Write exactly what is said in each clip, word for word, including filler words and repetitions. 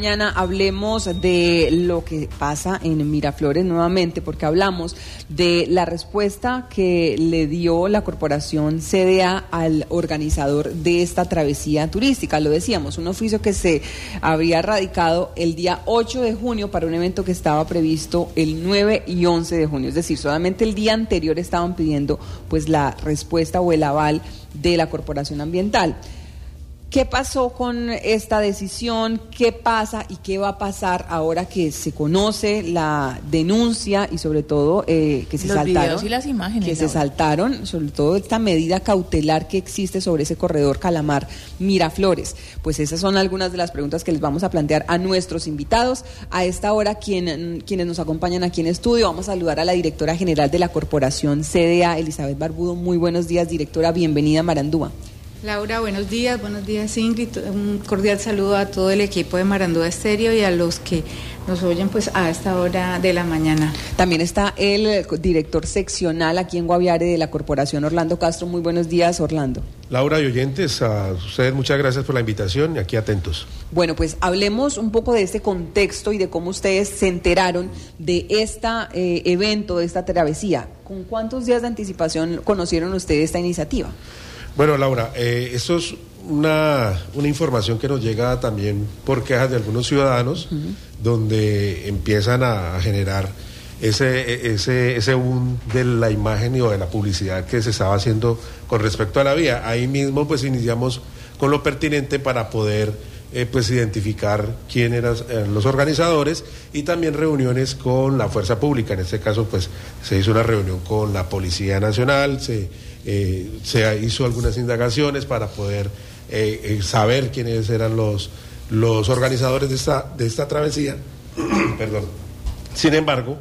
mañana hablemos de lo que pasa en Miraflores nuevamente, porque hablamos de la respuesta que le dio la corporación C D A al organizador de esta travesía turística. Lo decíamos, un oficio que se había radicado el día ocho de junio para un evento que estaba previsto el nueve y once de junio, es decir, solamente el día anterior estaban pidiendo pues la respuesta o el aval de la Corporación Ambiental. ¿Qué pasó con esta decisión? ¿Qué pasa y qué va a pasar ahora que se conoce la denuncia y sobre todo eh, que se los saltaron videos y las imágenes, que se saltaron, sobre todo esta medida cautelar que existe sobre ese corredor Calamar Miraflores? Pues esas son algunas de las preguntas que les vamos a plantear a nuestros invitados. A esta hora, quien, quienes nos acompañan aquí en estudio, vamos a saludar a la directora general de la Corporación C D A, Elizabeth Barbudo. Muy buenos días, directora, bienvenida a Marandúa. Laura, buenos días, buenos días Ingrid, un cordial saludo a todo el equipo de Marandúa Estéreo y a los que nos oyen pues a esta hora de la mañana. También está el director seccional aquí en Guaviare de la Corporación, Orlando Castro. Muy buenos días, Orlando. Laura y oyentes, a ustedes muchas gracias por la invitación y aquí atentos. Bueno, pues hablemos un poco de este contexto y de cómo ustedes se enteraron de este eh, evento, de esta travesía. ¿Con cuántos días de anticipación conocieron ustedes esta iniciativa? Bueno, Laura, eh, esto es una, una información que nos llega también por quejas de algunos ciudadanos, uh-huh. donde empiezan a, a generar ese, ese, ese boom de la imagen y o de la publicidad que se estaba haciendo con respecto a la vía. Ahí mismo pues iniciamos con lo pertinente para poder eh, pues identificar quién eran eh, los organizadores y también reuniones con la fuerza pública. En este caso pues se hizo una reunión con la Policía Nacional, se Eh, se hizo algunas indagaciones para poder eh, eh, saber quiénes eran los, los organizadores de esta, de esta travesía. Perdón. Sin embargo,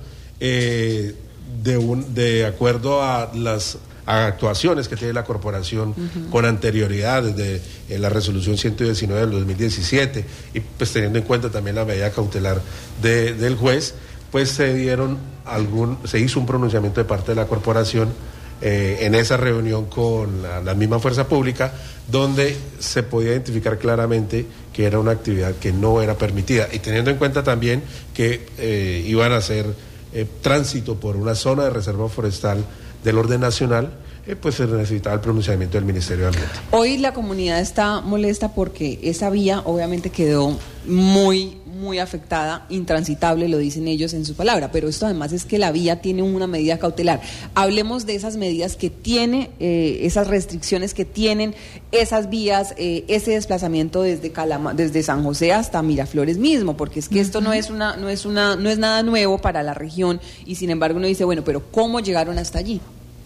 eh, de, un, de acuerdo a las a actuaciones que tiene la corporación uh-huh. con anterioridad desde en la resolución ciento diecinueve del dos mil diecisiete y pues teniendo en cuenta también la medida cautelar de, del juez, pues se dieron algún, se hizo un pronunciamiento de parte de la corporación Eh, en esa reunión con la, la misma fuerza pública, donde se podía identificar claramente que era una actividad que no era permitida, y teniendo en cuenta también que eh, iban a hacer eh, tránsito por una zona de reserva forestal del orden nacional, eh, pues se necesitaba el pronunciamiento del Ministerio de Ambiente. Hoy la comunidad está molesta porque esa vía obviamente quedó muy muy afectada, intransitable, lo dicen ellos en su palabra, pero esto además es que la vía tiene una medida cautelar. Hablemos de esas medidas que tiene, eh, esas restricciones que tienen esas vías, eh, ese desplazamiento desde Calama, desde San José hasta Miraflores mismo, porque es que esto no es una, no es una, no es nada nuevo para la región, y sin embargo uno dice, bueno, pero ¿cómo llegaron hasta allí?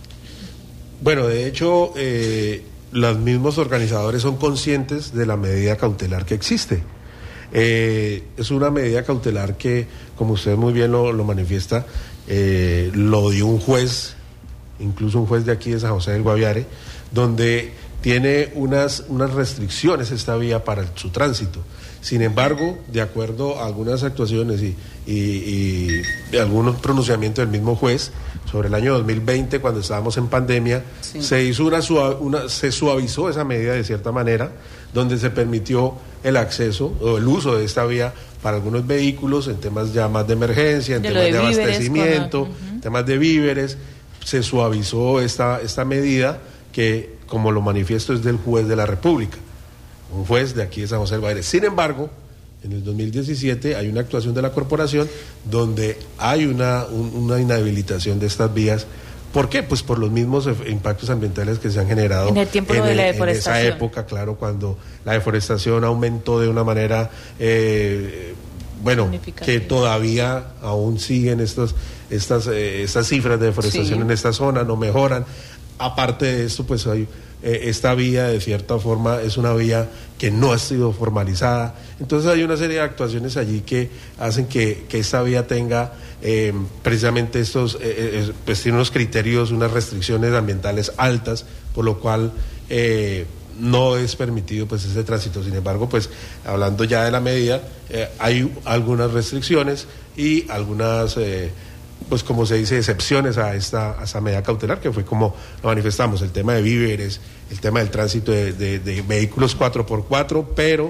Bueno, de hecho, eh, los mismos organizadores son conscientes de la medida cautelar que existe. Eh, es una medida cautelar que, como usted muy bien lo, lo manifiesta, eh, lo dio un juez, incluso un juez de aquí de San José del Guaviare, donde tiene unas, unas restricciones esta vía para el, su tránsito. Sin embargo, de acuerdo a algunas actuaciones y, y, y algunos pronunciamientos del mismo juez, sobre el año dos mil veinte, cuando estábamos en pandemia, sí. se hizo una, una se suavizó esa medida de cierta manera, donde se permitió el acceso o el uso de esta vía para algunos vehículos en temas ya más de emergencia, en de temas de, de abastecimiento, con... uh-huh. temas de víveres. Se suavizó esta, esta medida que, como lo manifiesto, es del juez de la República, un juez de aquí de San José del Guaviare. Sin embargo, en el dos mil diecisiete hay una actuación de la corporación donde hay una, un, una inhabilitación de estas vías. ¿Por qué? Pues por los mismos impactos ambientales que se han generado en el tiempo en, de la deforestación. En esa época, claro, cuando la deforestación aumentó de una manera, eh, bueno, que todavía aún siguen estos, estas, eh, estas cifras de deforestación sí. en esta zona, no mejoran. Aparte de esto, pues hay eh, esta vía, de cierta forma, es una vía que no ha sido formalizada. Entonces hay una serie de actuaciones allí que hacen que, que esta vía tenga eh, precisamente estos, eh, eh, pues tiene unos criterios, unas restricciones ambientales altas, por lo cual eh, no es permitido pues ese tránsito. Sin embargo, pues hablando ya de la medida, eh, hay algunas restricciones y algunas... Eh, pues como se dice, excepciones a esta, a esta medida cautelar, que fue como lo manifestamos, el tema de víveres, el tema del tránsito de, de, de vehículos cuatro por cuatro, pero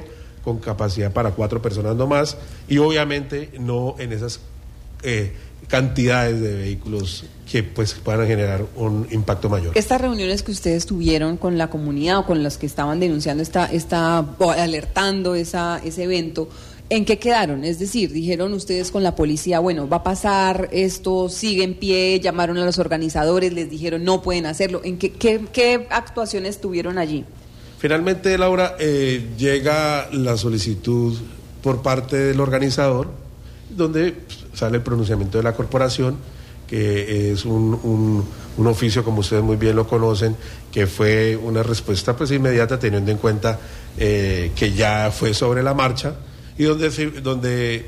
con capacidad para cuatro personas no más, y obviamente no en esas eh, cantidades de vehículos que pues puedan generar un impacto mayor. Estas reuniones que ustedes tuvieron con la comunidad o con los que estaban denunciando esta, esta o alertando esa, ese evento, ¿en qué quedaron? Es decir, dijeron ustedes con la policía, bueno, va a pasar esto, sigue en pie, llamaron a los organizadores, les dijeron no pueden hacerlo. ¿En qué, qué, qué actuaciones tuvieron allí? Finalmente, Laura, eh, llega la solicitud por parte del organizador, donde sale el pronunciamiento de la corporación, que es un, un, un oficio, como ustedes muy bien lo conocen, que fue una respuesta pues inmediata, teniendo en cuenta eh, que ya fue sobre la marcha, y donde se, donde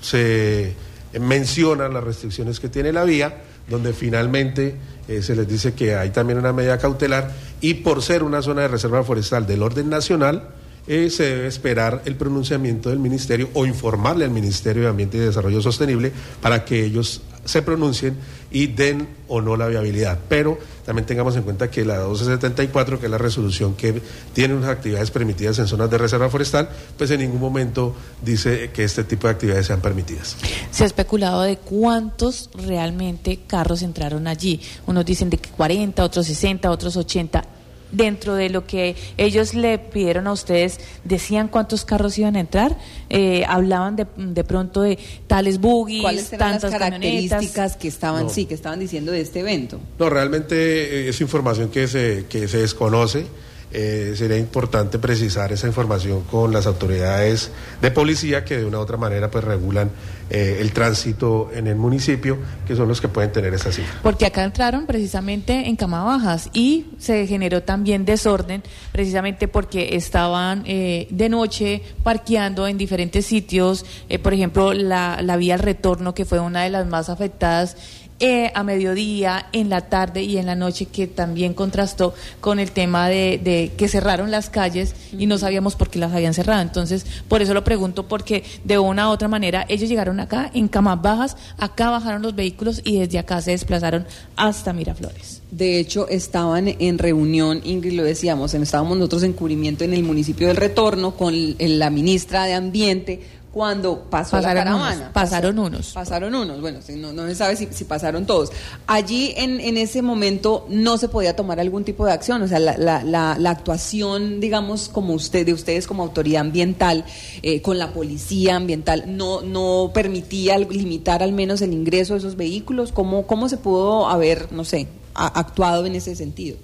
se mencionan las restricciones que tiene la vía, donde finalmente eh, se les dice que hay también una medida cautelar, y por ser una zona de reserva forestal del orden nacional, Eh, se debe esperar el pronunciamiento del Ministerio o informarle al Ministerio de Ambiente y Desarrollo Sostenible para que ellos se pronuncien y den o no la viabilidad. Pero también tengamos en cuenta que la doce setenta y cuatro, que es la resolución que tiene unas actividades permitidas en zonas de reserva forestal, pues en ningún momento dice que este tipo de actividades sean permitidas. Se ha especulado de cuántos realmente carros entraron allí. Unos dicen de cuarenta, otros sesenta, otros ochenta. Dentro de lo que ellos le pidieron a ustedes, ¿decían cuántos carros iban a entrar? Eh, ¿Hablaban de, de pronto de tales buggies, ¿cuáles eran tantas las características camionetas que estaban, no. sí, que estaban diciendo de este evento? No, realmente eh, es información que se, que se desconoce. Eh, sería importante precisar esa información con las autoridades de policía que de una u otra manera pues regulan eh, el tránsito en el municipio, que son los que pueden tener esa cifra. Porque acá entraron precisamente en Camabajas y se generó también desorden precisamente porque estaban eh, de noche parqueando en diferentes sitios, eh, por ejemplo la, la vía al retorno, que fue una de las más afectadas, Eh, a mediodía, en la tarde y en la noche, que también contrastó con el tema de, de que cerraron las calles y no sabíamos por qué las habían cerrado. Entonces, por eso lo pregunto, porque de una u otra manera ellos llegaron acá en Camabajas, acá bajaron los vehículos y desde acá se desplazaron hasta Miraflores. De hecho, estaban en reunión, Ingrid, lo decíamos, estábamos nosotros en cubrimiento en el municipio del Retorno con la ministra de Ambiente, cuando pasó pasaron la caravana. Unos, pasaron pasó, unos. Pasaron unos, bueno, no, no se sabe si, si pasaron todos. Allí en, en ese momento no se podía tomar algún tipo de acción, o sea, la, la, la, la actuación, digamos, como usted, de ustedes como autoridad ambiental, eh, con la policía ambiental, no, no permitía limitar al menos el ingreso de esos vehículos. ¿Cómo, cómo se pudo haber, no sé, a, actuado en ese sentido?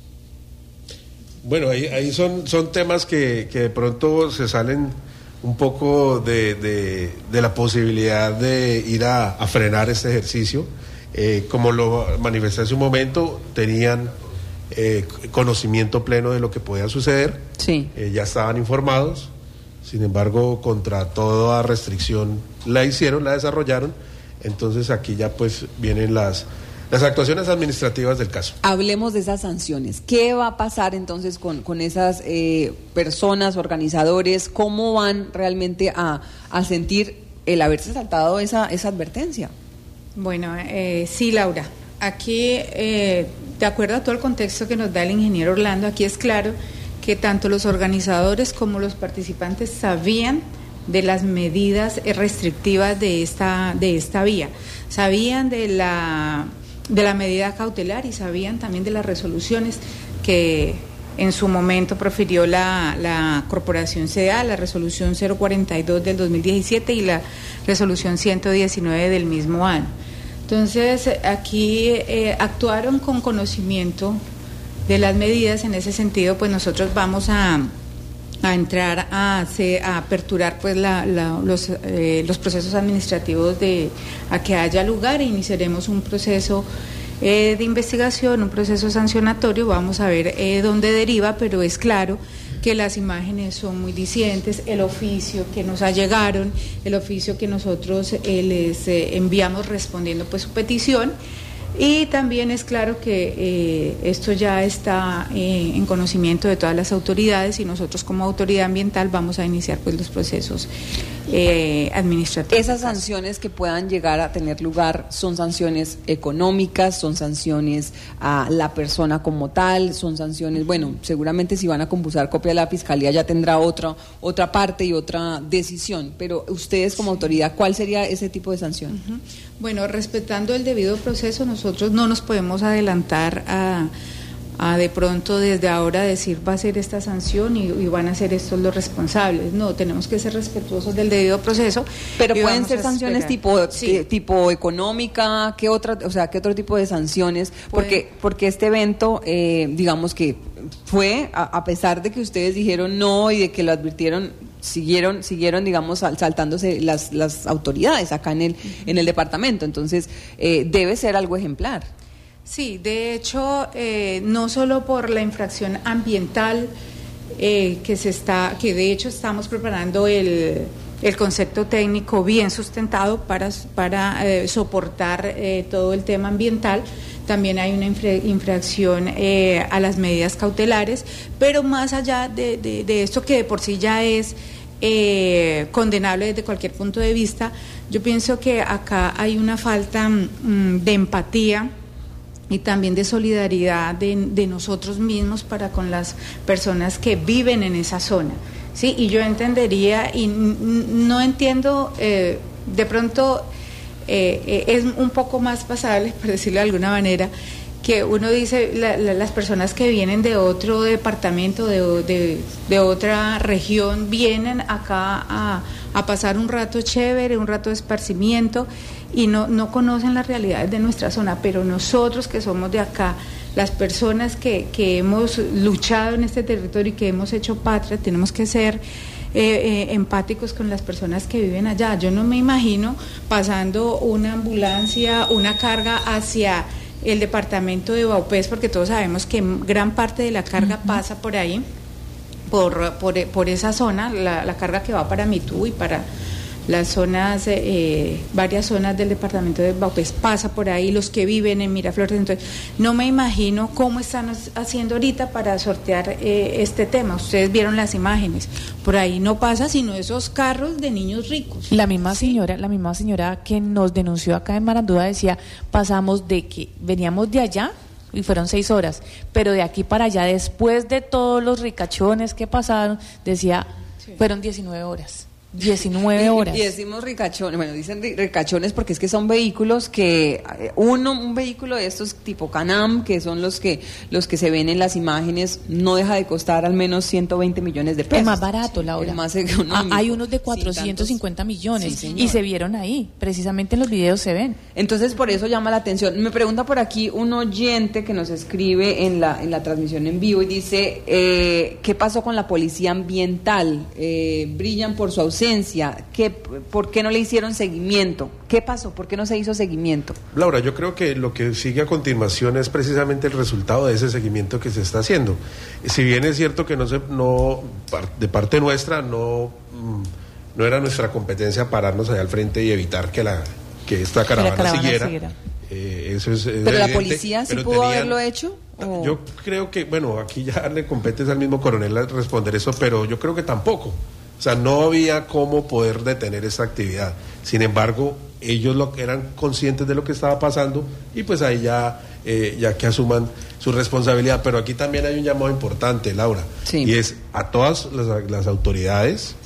Bueno, ahí, ahí son, son temas que, que de pronto se salen un poco de, de, de la posibilidad de ir a, a frenar este ejercicio. Eh, como lo manifesté hace un momento, tenían eh, conocimiento pleno de lo que podía suceder, sí. eh, ya estaban informados, sin embargo, contra toda restricción la hicieron, la desarrollaron, entonces aquí ya pues vienen las... Las actuaciones administrativas del caso. Hablemos de esas sanciones. ¿Qué va a pasar entonces con, con esas eh, personas, organizadores? ¿Cómo van realmente a, a sentir el haberse saltado esa, esa advertencia? Bueno, eh, sí, Laura. Aquí, eh, de acuerdo a todo el contexto que nos da el ingeniero Orlando, aquí es claro que tanto los organizadores como los participantes sabían de las medidas restrictivas de esta, de esta vía. Sabían de la... de la medida cautelar y sabían también de las resoluciones que en su momento profirió la, la Corporación C D A, la resolución cero cuarenta y dos del dos mil diecisiete y la resolución ciento diecinueve del mismo año. Entonces, aquí eh, actuaron con conocimiento de las medidas. En ese sentido, pues nosotros vamos a a entrar a, a aperturar pues la, la, los, eh, los procesos administrativos de a que haya lugar e iniciaremos un proceso eh, de investigación, un proceso sancionatorio. Vamos a ver eh, dónde deriva, pero es claro que las imágenes son muy disidentes, el oficio que nos ha llegaron, el oficio que nosotros eh, les eh, enviamos respondiendo pues su petición. Y también es claro que eh, esto ya está eh, en conocimiento de todas las autoridades y nosotros como autoridad ambiental vamos a iniciar pues los procesos eh, administrativas. Esas sanciones que puedan llegar a tener lugar son sanciones económicas, son sanciones a la persona como tal, son sanciones, bueno, seguramente si van a compulsar copia de la Fiscalía ya tendrá otra, otra parte y otra decisión, pero ustedes como autoridad, ¿cuál sería ese tipo de sanción? Uh-huh. Bueno, respetando el debido proceso, nosotros no nos podemos adelantar a... a de pronto desde ahora decir va a ser esta sanción y, y van a ser estos los responsables. No, tenemos que ser respetuosos del debido proceso. Pero pueden ser sanciones tipo sí. tipo económica, ¿qué otra, o sea, qué otro tipo de sanciones? Porque porque este evento, eh, digamos que fue a, a pesar de que ustedes dijeron no y de que lo advirtieron, siguieron siguieron digamos saltándose las las autoridades acá en el uh-huh. en el departamento. Entonces eh, debe ser algo ejemplar. Sí, de hecho, eh, no solo por la infracción ambiental, eh, que se está, que de hecho estamos preparando el, el concepto técnico bien sustentado para, para eh, soportar eh, todo el tema ambiental. También hay una infra, infracción eh, a las medidas cautelares, pero más allá de, de, de esto que de por sí ya es eh, condenable desde cualquier punto de vista, yo pienso que acá hay una falta mm, de empatía y también de solidaridad de, de nosotros mismos para con las personas que viven en esa zona, ¿sí? Y yo entendería, y no entiendo, eh, de pronto eh, eh, es un poco más pasable, por decirlo de alguna manera, que uno dice, la, la, las personas que vienen de otro departamento, de, de, de otra región, vienen acá a, a pasar un rato chévere, un rato de esparcimiento, y no, no conocen las realidades de nuestra zona, pero nosotros que somos de acá, las personas que, que hemos luchado en este territorio y que hemos hecho patria, tenemos que ser eh, eh, empáticos con las personas que viven allá. Yo no me imagino pasando una ambulancia, una carga hacia el departamento de Vaupés, porque todos sabemos que gran parte de la carga uh-huh. pasa por ahí, por, por, por esa zona, la, la carga que va para Mitú y para las zonas, eh, varias zonas del departamento de Vaupés pasa por ahí, los que viven en Miraflores. Entonces, no me imagino cómo están haciendo ahorita para sortear eh, este tema. Ustedes vieron las imágenes, por ahí no pasa sino esos carros de niños ricos. La misma señora, la misma señora que nos denunció acá en Marandúa decía, pasamos de que veníamos de allá y fueron seis horas, pero de aquí para allá, después de todos los ricachones que pasaron, decía, sí. fueron diecinueve horas. diecinueve horas. Y, y decimos ricachones, bueno, dicen ricachones porque es que son vehículos que, uno, un vehículo de estos tipo Canam, que son los que los que se ven en las imágenes, no deja de costar al menos ciento veinte millones de pesos. Es más barato, Laura. Es más económico. Ah, hay unos de cuatrocientos cincuenta millones sí, y se vieron ahí, precisamente en los videos se ven. Entonces, por eso llama la atención. Me pregunta por aquí un oyente que nos escribe en la en la transmisión en vivo y dice, eh, ¿qué pasó con la policía ambiental? Eh, brillan por su ausencia. ¿Qué, ¿Por qué no le hicieron seguimiento? ¿Qué pasó? ¿Por qué no se hizo seguimiento? Laura, yo creo que lo que sigue a continuación es precisamente el resultado de ese seguimiento que se está haciendo. Si bien es cierto que no se, no de parte nuestra no, no era nuestra competencia pararnos allá al frente y evitar que la que esta caravana, que la caravana siguiera. siguiera. Eh, eso es, es pero evidente, la policía sí pudo tenían, haberlo hecho. ¿O? Yo creo que, bueno, aquí ya le compete al mismo coronel a responder eso, pero yo creo que tampoco. O sea, no había cómo poder detener esa actividad. Sin embargo, ellos lo, eran conscientes de lo que estaba pasando y pues ahí ya, eh, ya que asuman su responsabilidad. Pero aquí también hay un llamado importante, Laura, sí. y es a todas las, las autoridades,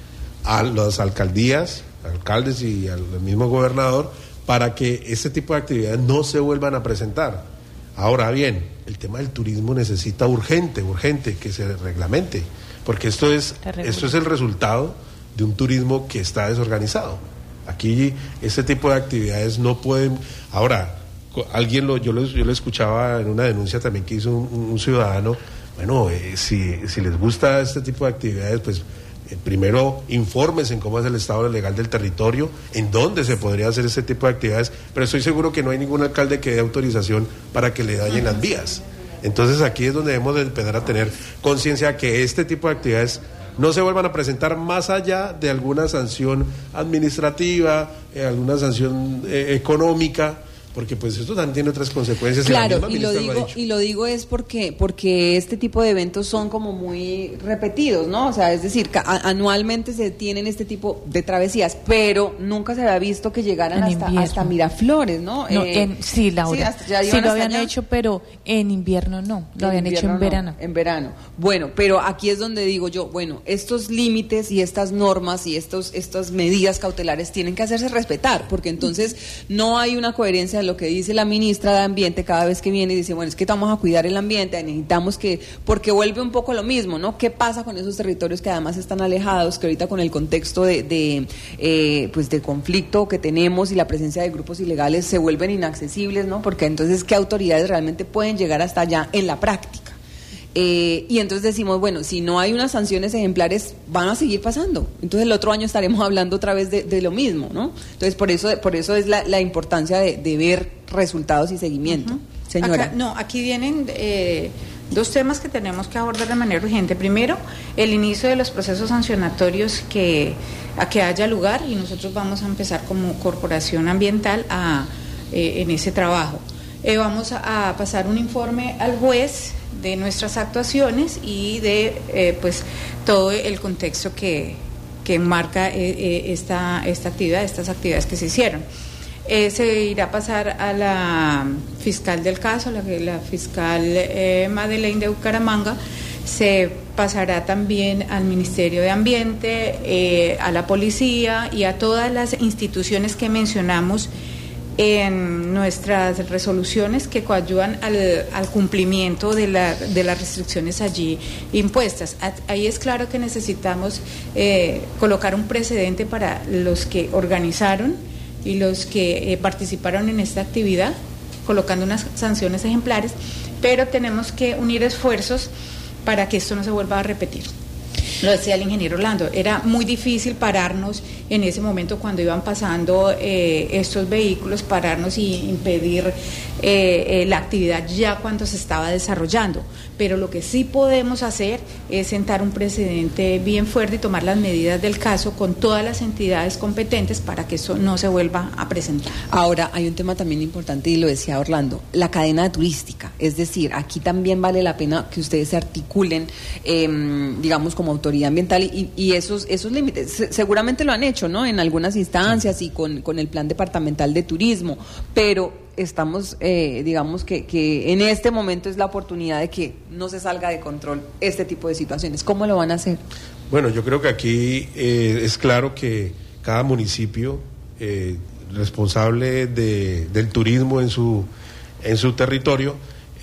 a las alcaldías, alcaldes y al mismo gobernador, para que este tipo de actividades no se vuelvan a presentar. Ahora bien, el tema del turismo necesita urgente, urgente que se reglamente. Porque esto es esto es el resultado de un turismo que está desorganizado. Aquí este tipo de actividades no pueden. Ahora, alguien lo yo lo, yo lo escuchaba en una denuncia también que hizo un, un ciudadano. Bueno, eh, si, si les gusta este tipo de actividades, pues eh, primero infórmense en cómo es el estado legal del territorio, en dónde se podría hacer este tipo de actividades. Pero estoy seguro que no hay ningún alcalde que dé autorización para que le dañen las vías. Entonces aquí es donde debemos de empezar a tener conciencia que este tipo de actividades no se vuelvan a presentar más allá de alguna sanción administrativa, eh, alguna sanción eh, económica, porque pues esto también tiene otras consecuencias. Claro, y, la misma y lo ministra lo digo ha dicho. y lo digo es porque porque este tipo de eventos son como muy repetidos, ¿no? O sea, es decir, ca- a- anualmente se tienen este tipo de travesías, pero nunca se había visto que llegaran En hasta, invierno. hasta Miraflores, ¿no? No, Eh, en, sí, Laura. sí, hasta- ya Sí, iban lo hasta habían allá. hecho, pero en invierno no. Lo habían hecho en invierno no, verano. en verano. Bueno, pero aquí es donde digo yo, bueno, estos límites y estas normas y estos estas medidas cautelares tienen que hacerse respetar, porque entonces no hay una coherencia en lo que dice la ministra de Ambiente cada vez que viene y dice, bueno, es que vamos a cuidar el ambiente, necesitamos que, porque vuelve un poco lo mismo, ¿no? ¿Qué pasa con esos territorios que además están alejados, que ahorita con el contexto de, de eh, pues de conflicto que tenemos y la presencia de grupos ilegales se vuelven inaccesibles, ¿no? Porque entonces, ¿qué autoridades realmente pueden llegar hasta allá en la práctica? Eh, y entonces decimos, bueno, si no hay unas sanciones ejemplares, van a seguir pasando. Entonces el otro año estaremos hablando otra vez de, de lo mismo, ¿no? Entonces por eso por eso es la, la importancia de, de ver resultados y seguimiento. Uh-huh. Señora. Acá, no, aquí vienen eh, dos temas que tenemos que abordar de manera urgente. Primero, el inicio de los procesos sancionatorios que, a que haya lugar, y nosotros vamos a empezar como corporación ambiental a, eh, en ese trabajo. Eh, vamos a, a pasar un informe al juez de nuestras actuaciones y de eh, pues todo el contexto que, que enmarca eh, eh, esta, esta actividad, estas actividades que se hicieron. Eh, se irá a pasar a la fiscal del caso, la, la fiscal eh, Madeleine de Bucaramanga, se pasará también al Ministerio de Ambiente, eh, a la policía y a todas las instituciones que mencionamos en nuestras resoluciones que coadyuvan al, al cumplimiento de, la, de las restricciones allí impuestas. Ahí es claro que necesitamos eh, colocar un precedente para los que organizaron y los que eh, participaron en esta actividad, colocando unas sanciones ejemplares, pero tenemos que unir esfuerzos para que esto no se vuelva a repetir. Lo decía el ingeniero Orlando, era muy difícil pararnos en ese momento cuando iban pasando eh, estos vehículos, pararnos y impedir eh, eh, la actividad ya cuando se estaba desarrollando. Pero lo que sí podemos hacer es sentar un precedente bien fuerte y tomar las medidas del caso con todas las entidades competentes para que eso no se vuelva a presentar. Ahora, hay un tema también importante y lo decía Orlando, la cadena turística. Es decir, aquí también vale la pena que ustedes se articulen, eh, digamos, como autoridad ambiental y, y esos esos límites. Se, seguramente lo han hecho, ¿no? En algunas instancias y con, con el plan departamental de turismo, pero estamos, eh, digamos que, que en este momento es la oportunidad de que no se salga de control este tipo de situaciones. ¿Cómo lo van a hacer? Bueno, yo creo que aquí eh, es claro que cada municipio eh, responsable de, del turismo en su en su territorio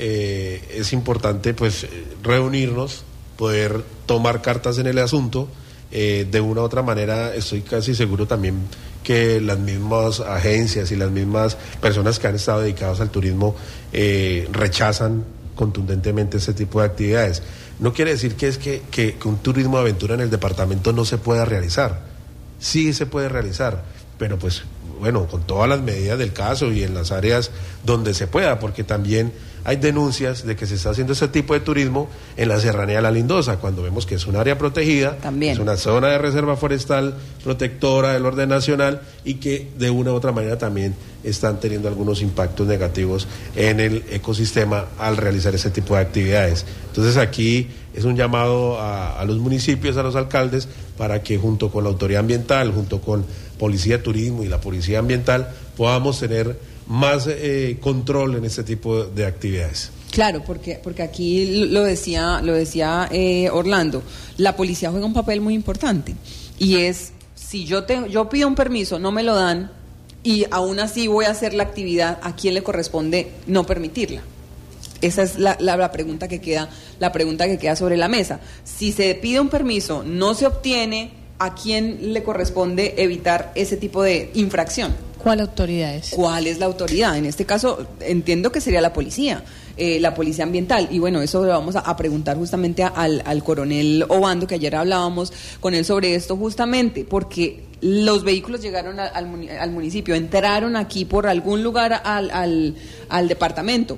eh, es importante pues reunirnos, poder tomar cartas en el asunto. Eh, de una u otra manera estoy casi seguro también que las mismas agencias y las mismas personas que han estado dedicadas al turismo eh, rechazan contundentemente ese tipo de actividades. No quiere decir que es que, que, que un turismo de aventura en el departamento no se pueda realizar. Sí se puede realizar, pero pues bueno, con todas las medidas del caso y en las áreas donde se pueda, porque también hay denuncias de que se está haciendo ese tipo de turismo en la Serranía de la Lindosa, cuando vemos que es un área protegida, también es una zona de reserva forestal protectora del orden nacional y que de una u otra manera también están teniendo algunos impactos negativos en el ecosistema al realizar ese tipo de actividades. Entonces aquí es un llamado a, a los municipios, a los alcaldes, para que junto con la autoridad ambiental, junto con Policía de Turismo y la Policía Ambiental, podamos tener más eh, control en este tipo de actividades. Claro, porque porque aquí lo decía lo decía eh, Orlando, la policía juega un papel muy importante y es si yo te, yo pido un permiso, no me lo dan y aún así voy a hacer la actividad, ¿a quién le corresponde no permitirla? Esa es la, la, la pregunta que queda la pregunta que queda sobre la mesa. Si se pide un permiso, no se obtiene, ¿a quién le corresponde evitar ese tipo de infracción? ¿Cuál autoridad es? ¿Cuál es la autoridad? En este caso, entiendo que sería la policía, eh, la policía ambiental. Y bueno, eso lo vamos a, a preguntar justamente a, al, al coronel Obando, que ayer hablábamos con él sobre esto justamente, porque los vehículos llegaron a, al, al municipio, entraron aquí por algún lugar al, al, al departamento.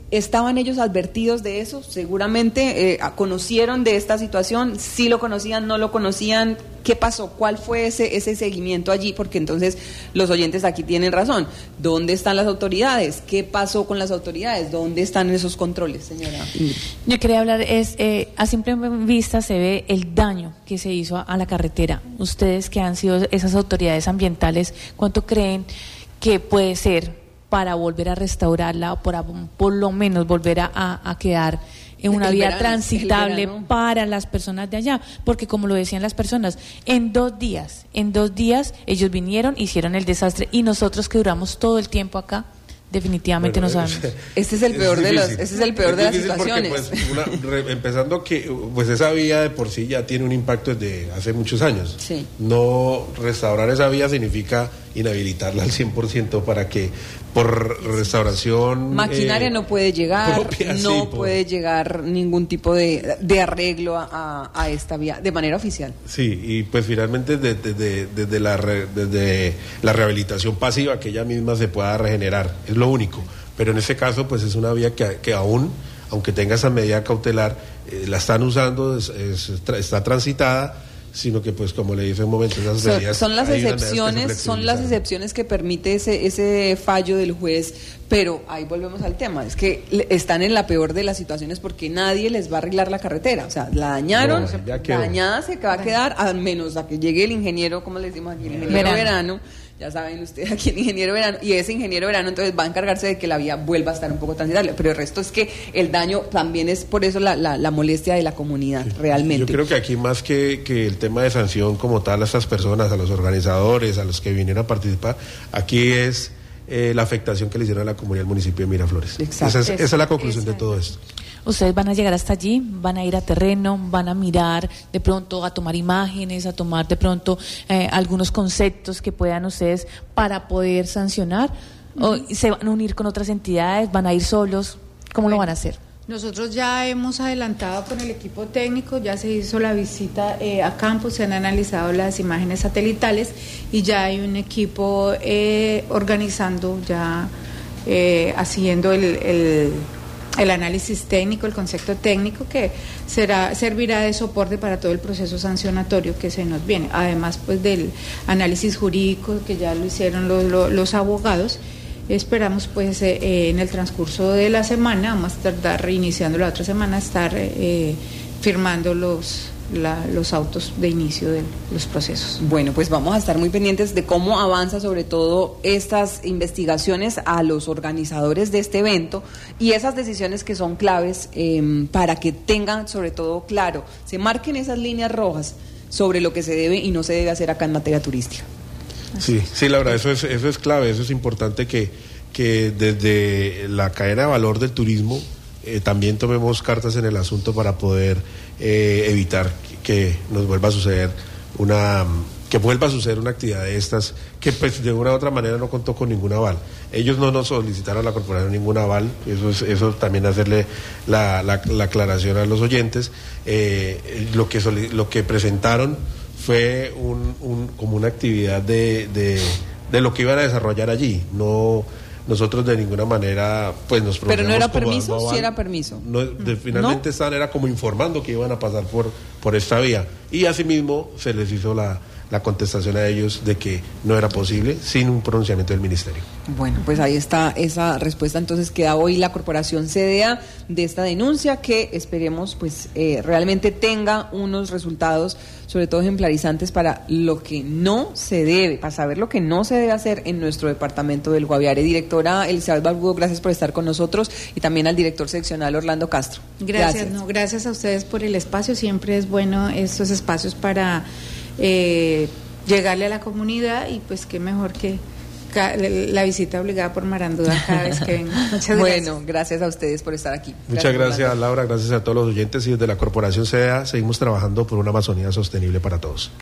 ¿Estaban ellos advertidos de eso? Seguramente eh, conocieron de esta situación, sí lo conocían, no lo conocían. ¿Qué pasó? ¿Cuál fue ese ese seguimiento allí? Porque entonces los oyentes aquí tienen razón. ¿Dónde están las autoridades? ¿Qué pasó con las autoridades? ¿Dónde están esos controles, señora? Yo quería hablar, es eh, a simple vista se ve el daño que se hizo a, a la carretera. Ustedes que han sido esas autoridades ambientales, ¿cuánto creen que puede ser para volver a restaurarla o por, por lo menos volver a, a, a quedar en una el vía verano, transitable para las personas de allá? Porque como lo decían las personas, en dos días, en dos días ellos vinieron, hicieron el desastre y nosotros que duramos todo el tiempo acá, definitivamente bueno, no sabemos. Este es el peor es de los, difícil. este es el peor es de las situaciones. Porque, pues, una, re, empezando que pues esa vía de por sí ya tiene un impacto desde hace muchos años. Sí. No restaurar esa vía significa inhabilitarla al cien por ciento para que por restauración maquinaria eh, no puede llegar, propia, no sí, por, puede llegar ningún tipo de, de arreglo a, a esta vía de manera oficial. Sí, y pues finalmente desde, desde, desde, la, re, desde la rehabilitación pasiva que ella misma se pueda regenerar, es lo único. Pero en este caso pues es una vía que, que aún, aunque tenga esa medida cautelar, eh, la están usando, es, es, está transitada, sino que pues como le dije en un momento, esas son, medidas, son las hay unas excepciones, medidas que se son las flexibilizan. excepciones que permite ese ese fallo del juez, pero ahí volvemos al tema, es que le, están en la peor de las situaciones porque nadie les va a arreglar la carretera, o sea, la dañaron, No, ya la quedó. dañada se va a quedar, a menos a que llegue el ingeniero, como le decimos aquí, el ingeniero Verano. verano. Ya saben ustedes aquí el ingeniero verano, y ese ingeniero verano entonces va a encargarse de que la vía vuelva a estar un poco transitable, pero el resto es que el daño también es por eso la, la, la molestia de la comunidad, sí, realmente. Yo creo que aquí más que, que el tema de sanción como tal a estas personas, a los organizadores, a los que vinieron a participar, aquí es eh, la afectación que le hicieron a la comunidad del municipio de Miraflores. Exacto. Esa es, esa es la conclusión Exacto. de todo esto. Ustedes van a llegar hasta allí, van a ir a terreno, van a mirar de pronto, a tomar imágenes, a tomar de pronto eh, algunos conceptos que puedan ustedes para poder sancionar, uh-huh. o se van a unir con otras entidades, van a ir solos, ¿cómo bueno, lo van a hacer? Nosotros ya hemos adelantado con el equipo técnico, ya se hizo la visita eh, a campo, se han analizado las imágenes satelitales y ya hay un equipo eh, organizando, ya eh, haciendo el... el el análisis técnico, el concepto técnico que será servirá de soporte para todo el proceso sancionatorio que se nos viene, además pues del análisis jurídico que ya lo hicieron los, los, los abogados. Esperamos pues eh, en el transcurso de la semana, vamos a tardar reiniciando la otra semana, estar eh, firmando los La, los autos de inicio de los procesos. Bueno, pues vamos a estar muy pendientes de cómo avanza sobre todo estas investigaciones a los organizadores de este evento y esas decisiones que son claves eh, para que tengan sobre todo claro, se marquen esas líneas rojas sobre lo que se debe y no se debe hacer acá en materia turística. Sí, sí, Laura, eso es, eso es clave, eso es importante que, que desde la cadena de valor del turismo eh, también tomemos cartas en el asunto para poder eh, evitar que nos vuelva a suceder una que vuelva a suceder una actividad de estas que pues de una u otra manera no contó con ningún aval. Ellos no nos solicitaron a la corporación ningún aval, eso es eso también hacerle la, la, la aclaración a los oyentes. Eh, lo que soli- lo que presentaron fue un, un como una actividad de, de, de lo que iban a desarrollar allí, no nosotros de ninguna manera pues nos pero no era permiso, aval. sí era permiso. No, de, finalmente ¿No? estaban era como informando que iban a pasar por por esta vía y asimismo se les hizo la la contestación a ellos de que no era posible sin un pronunciamiento del ministerio. Bueno, pues ahí está esa respuesta. Entonces queda hoy la corporación C D A de esta denuncia que esperemos pues eh, realmente tenga unos resultados sobre todo ejemplarizantes para lo que no se debe, para saber lo que no se debe hacer en nuestro departamento del Guaviare. Directora Elizabeth Barbudo, gracias por estar con nosotros y también al director seccional Orlando Castro. Gracias, gracias. No, gracias a ustedes por el espacio, siempre es bueno estos espacios para eh, llegarle a la comunidad y pues qué mejor que la visita obligada por Maranduda cada vez que venga. Muchas gracias. Bueno, gracias a ustedes por estar aquí. Muchas gracias, gracias Laura, gracias a todos los oyentes y desde la Corporación C D A seguimos trabajando por una Amazonía sostenible para todos.